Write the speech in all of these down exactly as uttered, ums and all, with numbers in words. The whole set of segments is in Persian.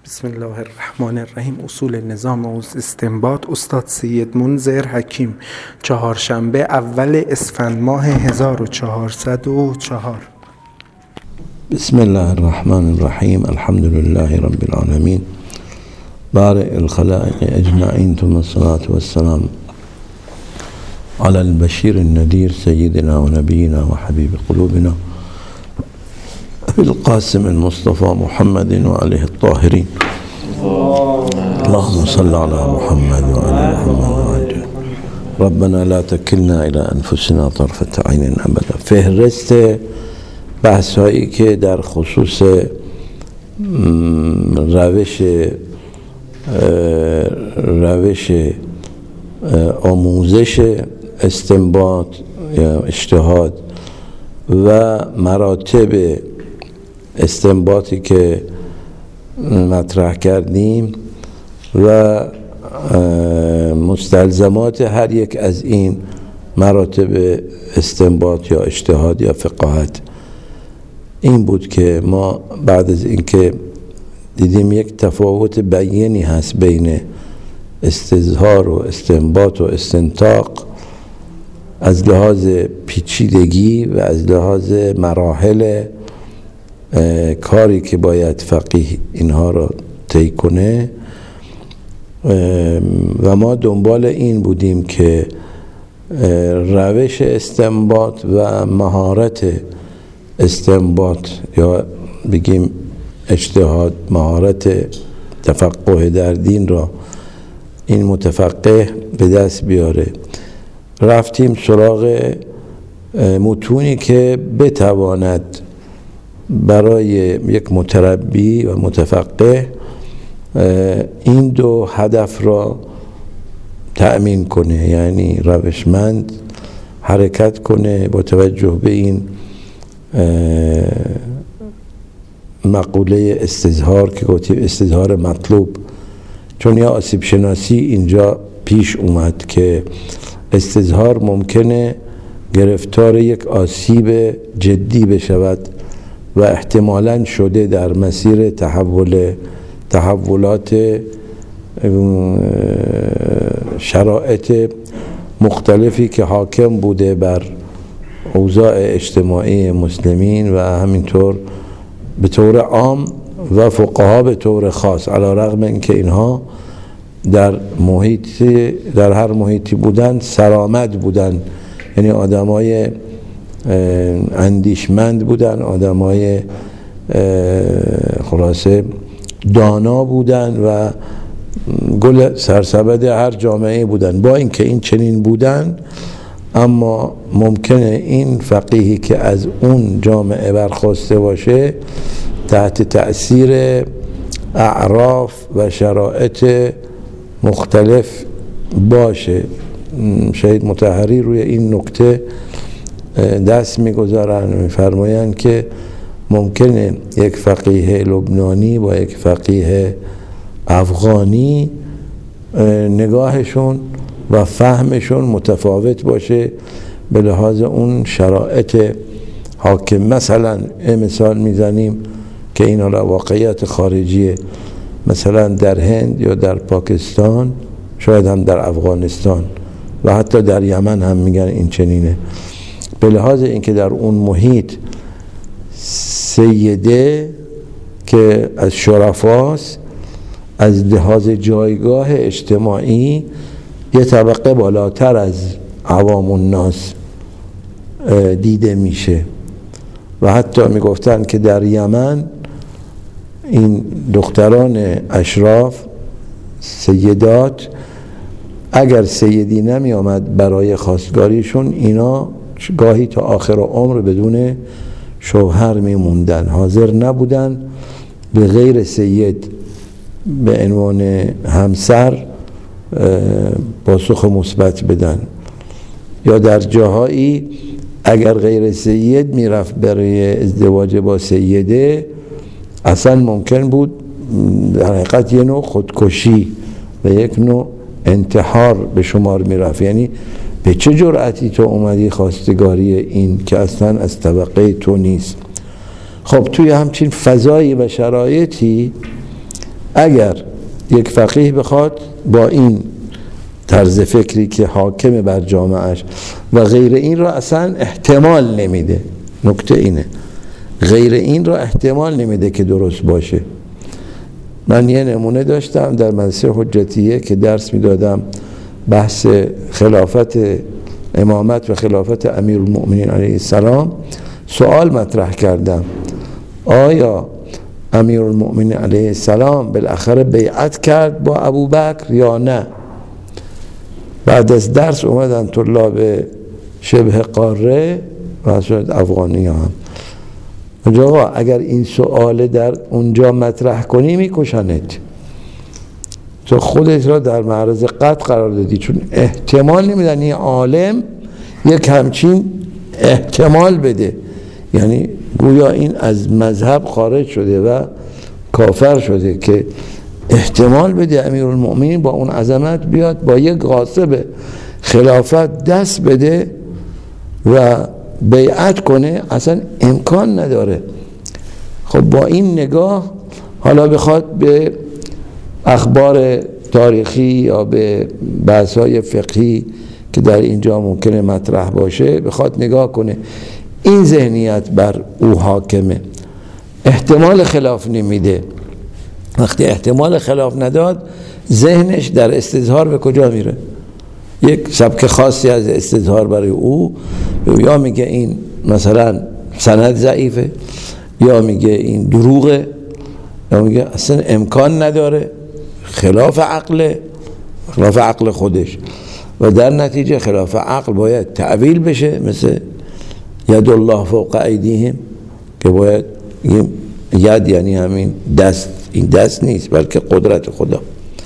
بسم الله الرحمن الرحیم. اصول نظام و استنباط، استاد سید منذر حکیم، چهارشنبه اول اسفند ماه هزار و چهارصد و چهار. بسم الله الرحمن الرحیم. الحمد لله رب العالمین، بارئ الخلائق اجمعین، ثم الصلاة والسلام على البشیر النذیر سیدنا و نبینا و حبیب قلوبنا القاسم المصطفى محمد و علیه الطاهرین. اللهم صل على محمد و علی محمد و علی ربنا لا تکلنا الى انفسنا طرفة عین ابدا. فهرست بحث هایی که در خصوص روش روش آموزش استنباط یا اجتهاد و مراتب استنباطی که مطرح کردیم و مستلزمات هر یک از این مراتب استنباط یا اجتهاد یا فقاهت، این بود که ما بعد از اینکه دیدیم یک تفاوت بیانی هست بین استظهار و استنباط و استنطاق از لحاظ پیچیدگی و از لحاظ مراحل کاری که باید فقیه اینها را طی کنه، و ما دنبال این بودیم که روش استنباط و مهارت استنباط یا بگیم اجتهاد، مهارت تفقه در دین را این متفقه به دست بیاره. رفتیم سراغ متونی که بتواند برای یک متربی و متفقه این دو هدف را تأمین کنه، یعنی روشمند حرکت کنه با توجه به این مقوله استظهار که گفتیم استظهار مطلوب، چون یا آسیب شناسی اینجا پیش اومد که استظهار ممکنه گرفتار یک آسیب جدی بشود و احتمالاً شده در مسیر تحول تحولات شرایط مختلفی که حاکم بوده بر اوضاع اجتماعی مسلمین و همینطور به طور عام و فقها به طور خاص، علی رغم اینکه اینها در محیط در هر محیطی بودن سرآمد بودن، یعنی آدمای اندیشمند بودن، آدمای خلاصه دانا بودن و گل سرسبد هر جامعه بودن. با اینکه این چنین بودن، اما ممکنه این فقیهی که از اون جامعه برخواسته باشه تحت تأثیر اعراف و شرایط مختلف باشه. شهید مطهری روی این نکته دست میگذارن و میفرمایند که ممکنه یک فقیه لبنانی با یک فقیه افغانی نگاهشون و فهمشون متفاوت باشه به لحاظ اون شرایط حاکم. مثلا مثال میزنیم که این حالا واقعیت خارجیه، مثلا در هند یا در پاکستان، شاید هم در افغانستان و حتی در یمن هم میگن این چنینه، به لحاظ اینکه در اون محیط سیده که از شرفاست، از لحاظ جایگاه اجتماعی یه طبقه بالاتر از عوام الناس دیده میشه. و حتی میگفتن که در یمن این دختران اشراف، سیدات، اگر سیدی نمی آمد برای خواستگاریشون، اینا گاهی تا آخر عمر بدون شوهر می موندن، حاضر نبودن به غیر سید به عنوان همسر پاسخ مثبت بدن. یا در جاهایی اگر غیر سید میرفت برای ازدواج با سیده، اصلا ممکن بود در حقیقت یه نوع خودکشی و یک نوع انتحار به شمار میرفت. یعنی به چه جرأتی تو اومدی خواستگاری این که اصلا از طبقه تو نیست؟ خب توی همچین فضایی و شرایطی اگر یک فقیه بخواد با این طرز فکری که حاکم بر جامعهش و غیر این را اصلا احتمال نمیده، نکته اینه، غیر این را احتمال نمیده که درست باشه. من یه نمونه داشتم در مدرسه حجتیه که درس میدادم، بحث خلافت امامت و خلافت امیرالمؤمنین علیه السلام. سوال مطرح کردم آیا امیرالمؤمنین علیه السلام بالاخره بیعت کرد با ابوبکر یا نه؟ بعد از درس اومدن طلاب شبه قاره و افغانی هم آقا اگر این سوال در اونجا مطرح کنی میکشنت، تو خودت را در معرض قتل قرار دادی، چون احتمال نمیدن این عالم یک همچین احتمال بده، یعنی گویا این از مذهب خارج شده و کافر شده که احتمال بده امیرالمؤمنین با اون عظمت بیاد با یک غاصب خلافت دست بده و بیعت کنه، اصلا امکان نداره. خب با این نگاه حالا بخواد به اخبار تاریخی یا به بحث‌های فقهی که در اینجا ممکنه مطرح باشه بخواد نگاه کنه، این ذهنیت بر او حاکمه، احتمال خلاف نمیده. وقتی احتمال خلاف نداد ذهنش در استظهار به کجا میره؟ یک سبک خاصی از استظهار برای او، یا میگه این مثلا سند ضعیفه، یا میگه این دروغه، یا میگه اصلا امکان نداره، خلاف عقله، خلاف عقل خودش، و در نتیجه خلاف عقل باید تعویل بشه، مثل ید الله فوق ایدیهم که باید ید یعنی همین دست، این دست نیست بلکه قدرت خدا.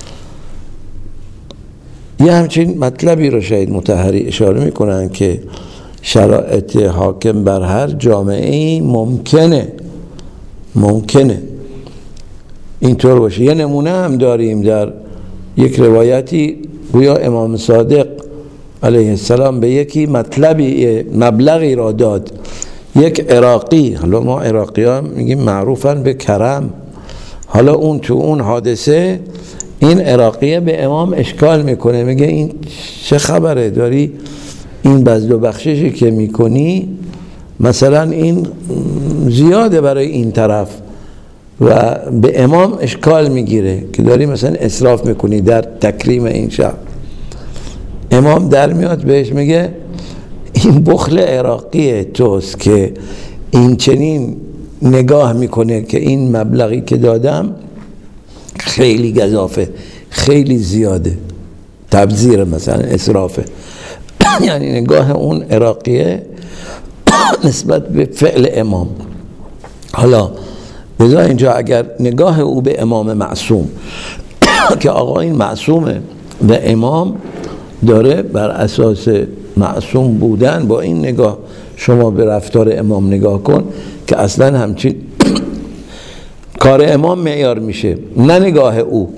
یه همچین مطلبی رو شاید مطهری اشاره میکنن که شرایط حاکم بر هر جامعه ممکنه ممکنه اینطور باشه. یه نمونه هم داریم در یک روایتی، گویا امام صادق علیه السلام به یکی مطلبی مبلغی را داد، یک عراقی، حالا ما عراقی ها میگیم معروفن به کرم، حالا اون تو اون حادثه این عراقیه به امام اشکال میکنه، میگه این چه خبره داری این بذل و بخششی که میکنی مثلا این زیاده برای این طرف، و به امام اشکال میگیره که داری مثلا اسراف میکنی در تکریم این شب. امام در میاد بهش میگه این بخل عراقی توست که این چنین نگاه میکنه که این مبلغی که دادم خیلی گزافه، خیلی زیاده، تبذیر مثلا اسرافه. یعنی نگاه اون عراقیه نسبت به فعل امام. حالا بذار اینجا اگر نگاه او به امام معصوم که آقا این معصومه و امام داره بر اساس معصوم بودن، با این نگاه شما به رفتار امام نگاه کن که اصلا همچین کار امام معیار میشه، نه نگاه او.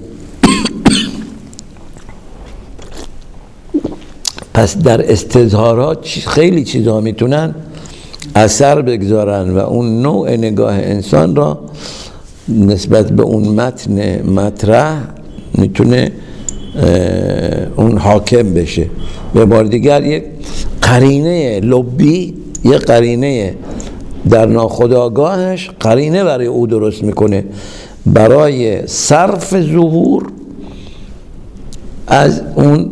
پس در استظهارات خیلی چیزها میتونن اثر بگذارن و اون نوع نگاه انسان را نسبت به اون متن مطرح میتونه اون حاکم بشه. به بار دیگر یک قرینه لبی، یک قرینه در ناخودآگاهش قرینه برای او درست میکنه برای صرف ظهور از اون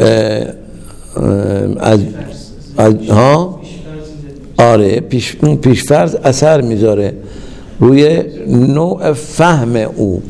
از, از ها آره پیش اون پیشفرض اثر میذاره روی نوع فهم او.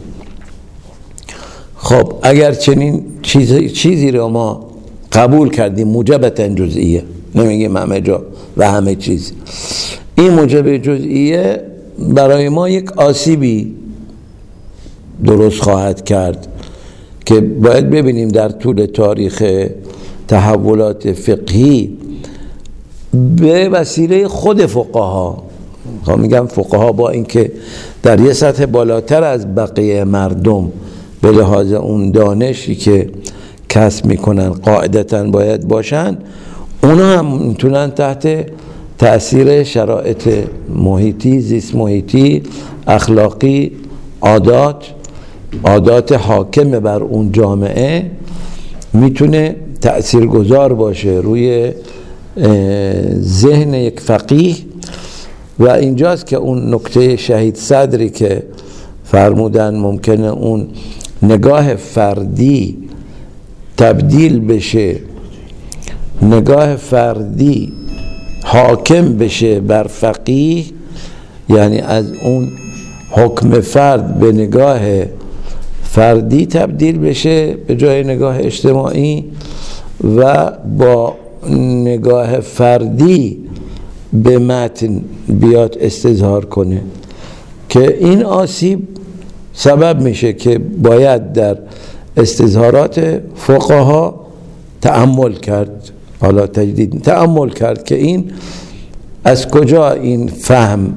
خب اگر چنین چیزی چیزی رو ما قبول کردیم موجبتا جزئیه، نمیگیم همه جا و همه چیز، این موجب جزئیه برای ما یک آسیبی درست خواهد کرد که باید ببینیم در طول تاریخ تحولات فقهی به وسیله خود فقها. خب میگم فقها با اینکه در یه سطح بالاتر از بقیه مردم به لحاظ اون دانشی که کسب میکنن قاعدتاً باید باشن، اونا هم میتونن تحت تأثیر شرایط محیطی، زیست محیطی، اخلاقی، عادات عادات حاکم بر اون جامعه میتونه تأثیرگذار باشه روی ذهن یک فقیه. و اینجاست که اون نکته شهید صدری که فرمودن ممکنه اون نگاه فردی تبدیل بشه، نگاه فردی حاکم بشه بر فقیه، یعنی از اون حکم فرد به نگاه فردی تبدیل بشه به جای نگاه اجتماعی، و با نگاه فردی به متن بیاد استظهار کنه، که این آسیب سبب میشه که باید در استظهارات فقها تأمل کرد، حالا تجدید تأمل کرد که این از کجا این فهم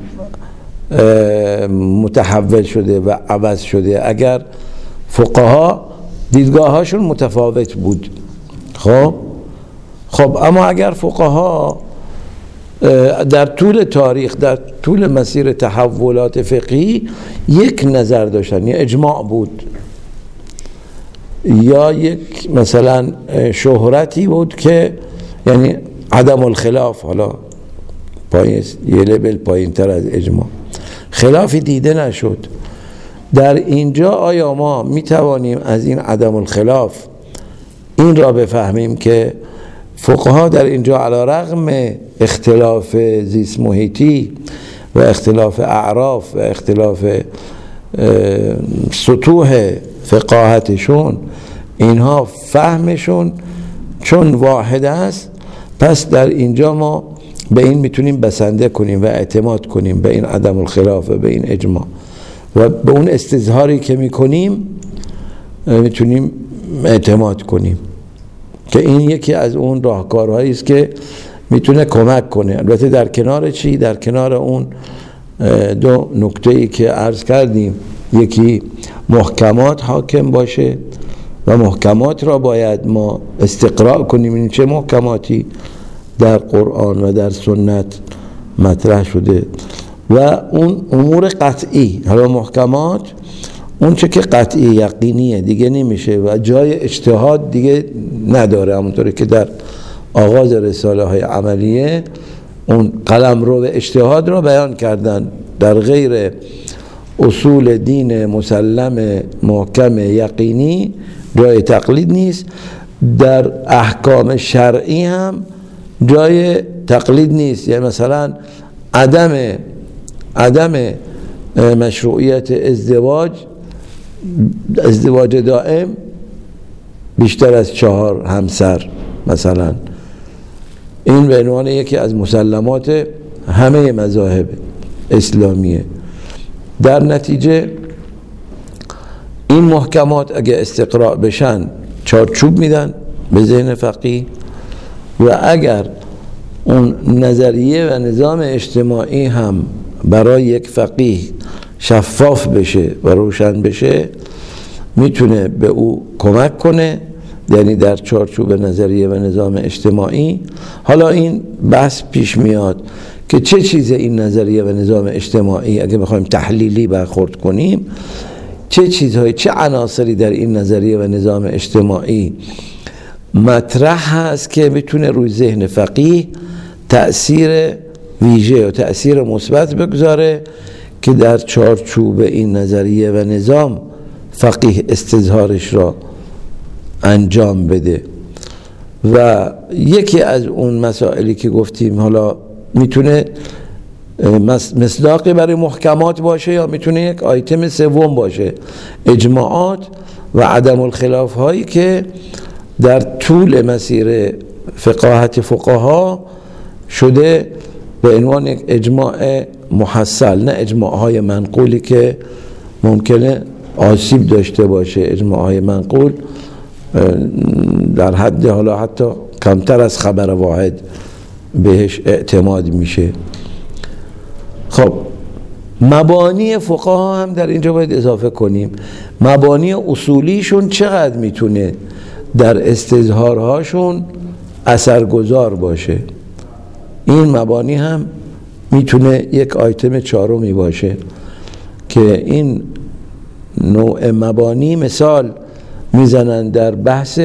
متحول شده و عوض شده. اگر فقها دیدگاه هاشون متفاوت بود، خب خب اما اگر فقها در طول تاریخ، در طول مسیر تحولات فقهی یک نظر داشتن، یا اجماع بود یا یک مثلا شهرتی بود که یعنی عدم الخلاف، حالا پایین یه لبل پایین تر از اجماع، خلافی دیده نشد. در اینجا آیا ما می توانیم از این عدم الخلاف این را بفهمیم که فقها در اینجا علی رغم اختلاف زیست محیطی و اختلاف اعراف و اختلاف سطوح فقاهتشون، اینها فهمشون چون واحد است، پس در اینجا ما به این میتونیم بسنده کنیم و اعتماد کنیم، به این عدم الخلاف و به این اجماع، و به اون استظهاری که میکنیم میتونیم اعتماد کنیم، که این یکی از اون راهکارهایی است که میتونه کمک کنه. البته در کنار چی؟ در کنار اون دو نکته‌ای که عرض کردیم، یکی محکمات حاکم باشه و محکمات را باید ما استقراء کنیم، این چه محکماتی در قرآن و در سنت مطرح شده، و اون امور قطعی. حالا محکمات اون چه که قطعی یقینیه دیگه نمیشه و جای اجتهاد دیگه نداره، همونطوری که در آغاز رساله های عملیه اون قلمرو اجتهاد را بیان کردن. در غیر اصول دین مسلم محکم یقینی جای تقلید نیست، در احکام شرعی هم جای تقلید نیست. یعنی مثلا عدم عدم مشروعیت ازدواج ازدواج دائم بیشتر از چهار همسر، مثلا این به عنوان یکی از مسلمات همه مذاهب اسلامیه. در نتیجه این محکمات اگه استقراء بشن چارچوب میدن به ذهن فقیه، و اگر اون نظریه و نظام اجتماعی هم برای یک فقیه شفاف بشه و روشن بشه، میتونه به او کمک کنه، یعنی در چارچوب نظریه و نظام اجتماعی. حالا این بحث پیش میاد که چه چیز این نظریه و نظام اجتماعی، اگه بخوایم تحلیلی برخورد کنیم، چه چیزهای، چه عناصری در این نظریه و نظام اجتماعی مطرح هست که میتونه روی ذهن فقیه تأثیر ویژه و تأثیر مثبت بگذاره که در چارچوب این نظریه و نظام فقیه استظهارش را انجام بده. و یکی از اون مسائلی که گفتیم، حالا میتونه مصداقی برای محکمات باشه یا میتونه یک آیتم سوم باشه، اجماعات و عدم الخلاف هایی که در طول مسیر فقاهت فقها شده به عنوان یک اجماع محصل، نه اجماع های منقولی که ممکنه آسیب داشته باشه. اجماع های منقول در حد حالا حتی کمتر از خبر واحد بهش اعتماد میشه. خب مبانی فقها هم در اینجا باید اضافه کنیم. مبانی اصولیشون چقدر میتونه در استظهارهاشون اثرگذار باشه، این مبانی هم میتونه یک آیتم چهارمی باشه که این نوع مبانی مثال میزنن در بحث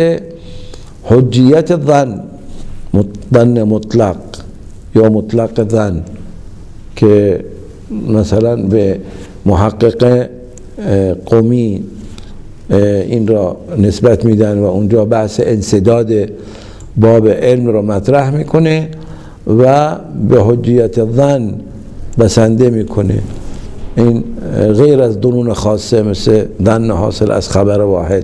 حجیت ظن، ظن مطلق یا مطلق ظن، که مثلا به محقق قومی این را نسبت میدن و اونجا بحث انسداد باب علم را مطرح میکنه و به حجیت ظن بسنده میکنه. این غیر از ظنون خاصه مثل ظن حاصل از خبر واحد،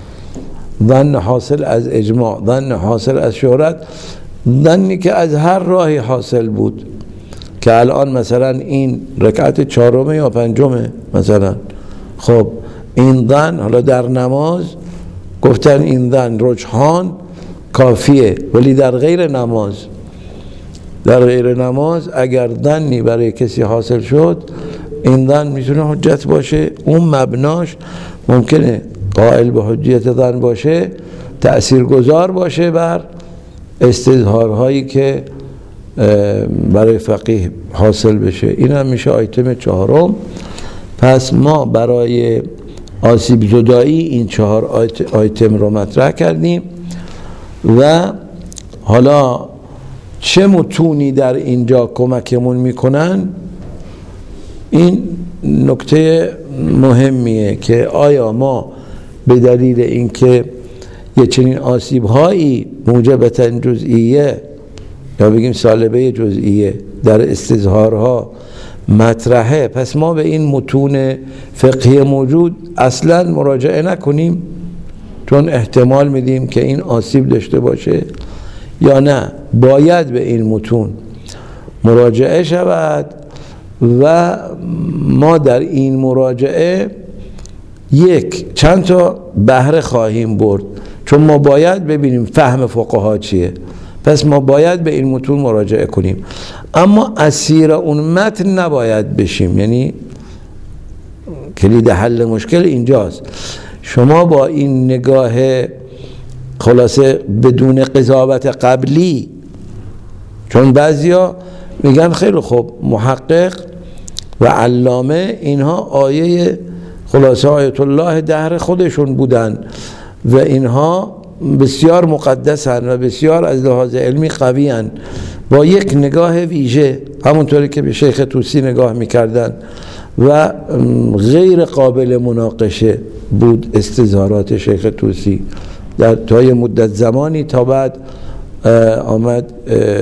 ظن حاصل از اجماع، ظن حاصل از شهرت، ظنی که از هر راهی حاصل بود، که الان مثلا این رکعت چهارمه یا پنجمه مثلا، خب این ظن حالا در نماز گفتن این ظن رجحان کافیه، ولی در غیر نماز در غیر نماز اگر ظنی برای کسی حاصل شد این ظن میتونه حجت باشه. اون مبناش ممکنه قائل به حجیت ظن باشه، تأثیرگذار باشه بر استظهارهایی که برای فقیه حاصل بشه. این هم میشه آیتم چهارم. پس ما برای آسیب زدایی این چهار آیتم رو مطرح کردیم و حالا چه متونی در اینجا کمکمون میکنن؟ این نکته مهمیه که آیا ما به دلیل اینکه یه چنین آسیب هایی موجبتا جزئیه یا بگیم سالبه جزئیه در استظهارها مطرحه، پس ما به این متون فقهی موجود اصلا مراجعه نکنیم چون احتمال میدیم که این آسیب داشته باشه، یا نه باید به این متون مراجعه شود و ما در این مراجعه یک چند تا بهره خواهیم برد، چون ما باید ببینیم فهم فقها چیه، پس ما باید به این متون مراجعه کنیم، اما اسیر اون متن نباید بشیم. یعنی کلید حل مشکل اینجاست. شما با این نگاه خلاصه بدون قضاوت قبلی، چون بعضیا میگن خیلی خوب محقق و علامه اینها آیه خلاصه آیت الله دهر خودشون بودن و اینها بسیار مقدسن و بسیار از لحاظ علمی قویان، با یک نگاه ویژه همونطوری که به شیخ طوسی نگاه میکردن و غیر قابل مناقشه بود استظهارات شیخ طوسی در تای مدت زمانی تا بعد آمد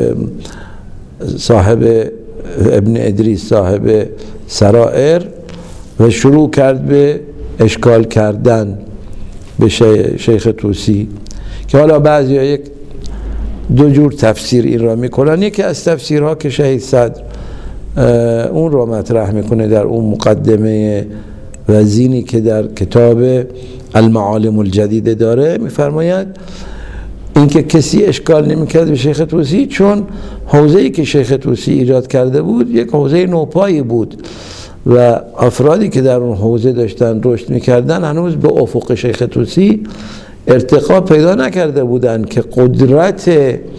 صاحب ابن ادریس صاحب سرائر و شروع کرد به اشکال کردن به شیخ طوسی، که حالا بعضی ها یک دو جور تفسیر این را میکنن. یکی از تفسیرها که شهید صدر اون را مطرح میکنه در اون مقدمه وزینی که در کتاب المعالم الجدید داره، میفرماید اینکه کسی اشکال نمیکرد به شیخ طوسی چون حوزه‌ای که شیخ طوسی ایجاد کرده بود یک حوزه نوپایی بود و افرادی که در اون حوزه داشتن رشد میکردن هنوز به افق شیخ طوسی ارتقا پیدا نکرده بودن که قدرت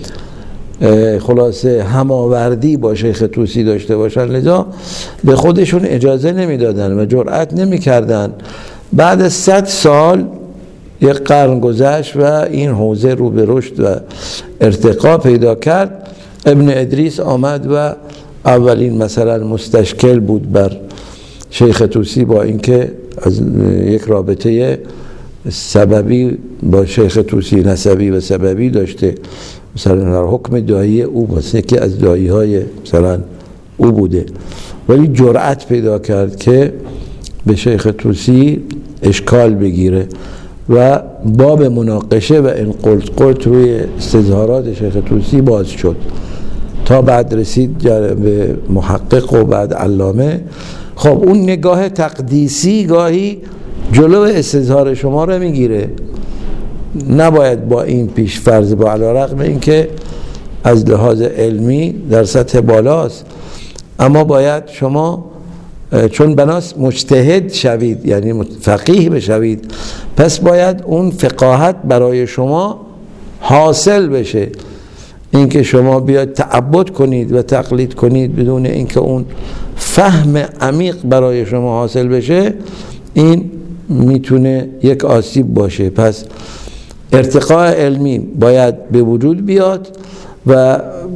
خلاصه هماوردی با شیخ طوسی داشته باشن، لذا به خودشون اجازه نمیدادن و جرأت نمیکردن. بعد از صد سال یک قرن گذشت و این حوزه رو به رشد و ارتقا پیدا کرد. ابن ادریس آمد و اولین مثلا مستشکل بود بر شیخ طوسی، با اینکه از یک رابطه سببی با شیخ طوسی نسبی و سببی داشته، مثلا در حکم دایی او باشه که از دایی های مثلا او بوده، ولی جرأت پیدا کرد که به شیخ طوسی اشکال بگیره و باب مناقشه و این قلت قلت روی استظهارات شیخ طوسی باز شد تا بعد رسید به محقق و بعد علامه. خب اون نگاه تقدیسی گاهی جلو استظهار شما رو میگیره، نباید با این پیش فرض، با علیرغم اینکه از لحاظ علمی در سطح بالاست، اما باید شما چون بناس مجتهد شوید یعنی فقیه بشوید، پس باید اون فقاهت برای شما حاصل بشه. اینکه شما بیاید تعبد کنید و تقلید کنید بدون اینکه اون فهم عمیق برای شما حاصل بشه، این میتونه یک آسیب باشه. پس ارتقاء علمی باید به وجود بیاد و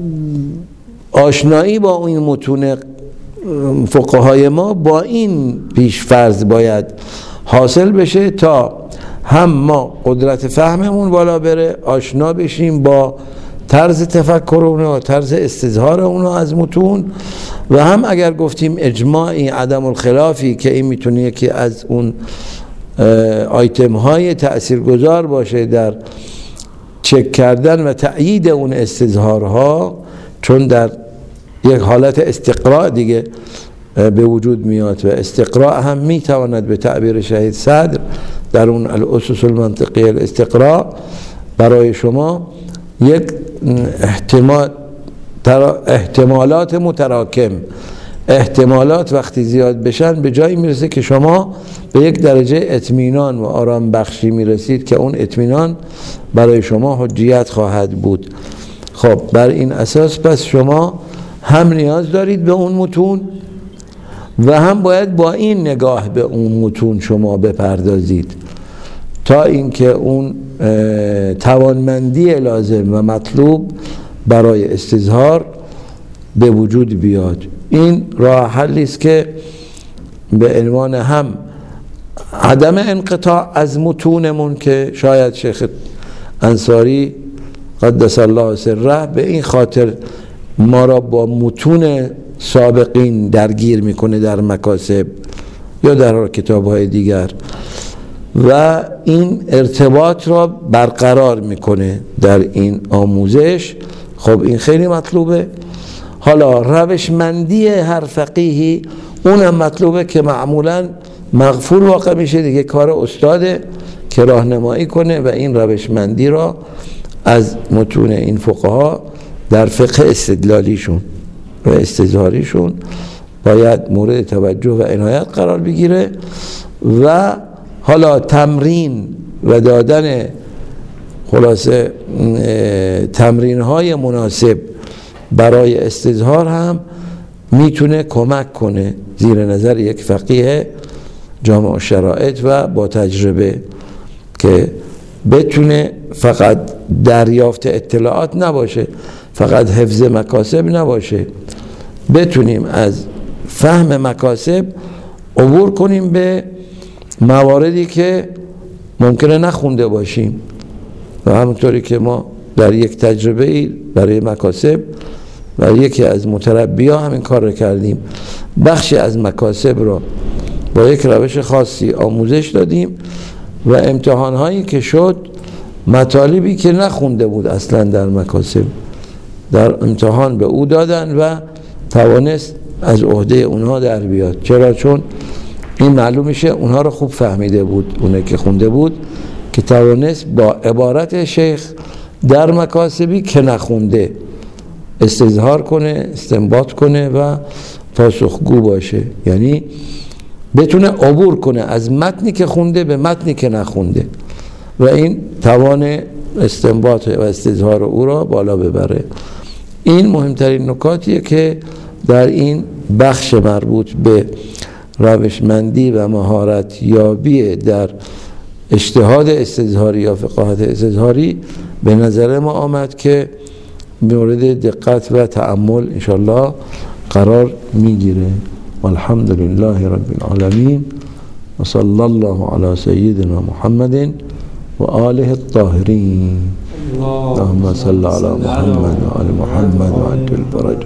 آشنایی با این متون فقهای ما با این پیش‌فرض باید حاصل بشه تا هم ما قدرت فهممون بالا بره، آشنا بشیم با طرز تفکر اونها، طرز استظهار اونها از متون، و هم اگر گفتیم اجماعی عدم الخلافی که این میتونه یکی از اون آیتم های تأثیرگذار باشه در چک کردن و تأیید اون استظهارها، چون در یک حالت استقراء دیگه به وجود میاد و استقراء هم میتواند به تعبیر شهید صدر در اون الاسس المنطقی الاستقراء برای شما یک احتمال احتمالات متراکم، احتمالات وقتی زیاد بشن به جایی میرسه که شما به یک درجه اطمینان و آرام بخشی میرسید که اون اطمینان برای شما حجیت خواهد بود. خب بر این اساس پس شما هم نیاز دارید به اون متون و هم باید با این نگاه به اون متون شما بپردازید تا اینکه اون توانمندی لازم و مطلوب برای استظهار به وجود بیاد. این راه حلی است که به عنوان هم عدم انقطاع از متونمون که شاید شیخ انصاری قدس الله سره به این خاطر ما را با متون سابقین درگیر میکنه در مکاسب یا در کتاب‌های دیگر و این ارتباط را برقرار میکنه در این آموزش. خب این خیلی مطلوبه. حالا روشمندی هر فقیهی اونم مطلوبه که معمولا مغفور واقع میشه دیگه، کار استاده که راهنمایی کنه و این روشمندی را از متون این فقها در فقه استدلالیشون و استظهاریشون باید مورد توجه و عنایت قرار بگیره. و حالا تمرین و دادن خلاصه تمرین های مناسب برای استظهار هم میتونه کمک کنه زیر نظر یک فقیه جامع الشرائط و با تجربه که بتونه فقط دریافت اطلاعات نباشه، فقط حفظ مکاسب نباشه، بتونیم از فهم مکاسب عبور کنیم به مواردی که ممکنه نخونده باشیم و همونطوری که ما در یک تجربه برای مکاسب و یکی از متربی‌ها همین کار رو کردیم، بخشی از مکاسب رو با یک روش خاصی آموزش دادیم و امتحان‌هایی که شد مطالبی که نخونده بود اصلا در مکاسب در امتحان به او دادن و توانست از عهده اونها در بیاد. چرا؟ چون این معلوم میشه اونها رو خوب فهمیده بود، اونه که خونده بود که توانست با عبارت شیخ در مکاسبی که نخونده استظهار کنه، استنباط کنه و پاسخگو باشه، یعنی بتونه عبور کنه از متنی که خونده به متنی که نخونده و این توان استنباط و استظهار او را بالا ببره. این مهمترین نکاتیه که در این بخش مربوط به روشمندی و مهارت یابی در اجتهاد استظهاری یا فقاهت استظهاری به نظر ما آمد که مورد دقت و تأمل انشاءالله قرار میگیره. والحمدلله رب العالمین و صلی الله علی سیدنا محمد و آله الطاهرین. اللهم صل علی محمد و آل محمد و عجل فرجهم.